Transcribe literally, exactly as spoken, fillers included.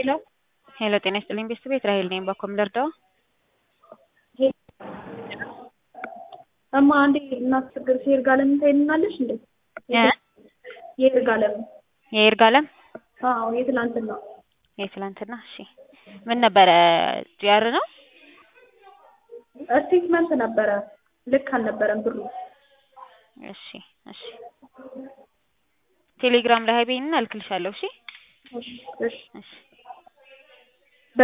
ሄሎ ሄሎ ጤና ይስጥልኝ ቤተሰቤት ራሄል ነኝ ባኮም ልርዳው? እማ አንዴ እናስቸግርሽ የይርጋለም ታይልናለሽ እንዴ? እ የይርጋለም የይርጋለም አዎ የትላንትና የትላንትና እሺ ምን ነበረ ጂአር ነው? ስቴትመንት ነበረ ልክ አልነበረም ብሩ። እሺ እሺ ቴሌግራም ላይ ሀይቤንና እልክልሻለሁ እሺ እሺ እሺ እሺ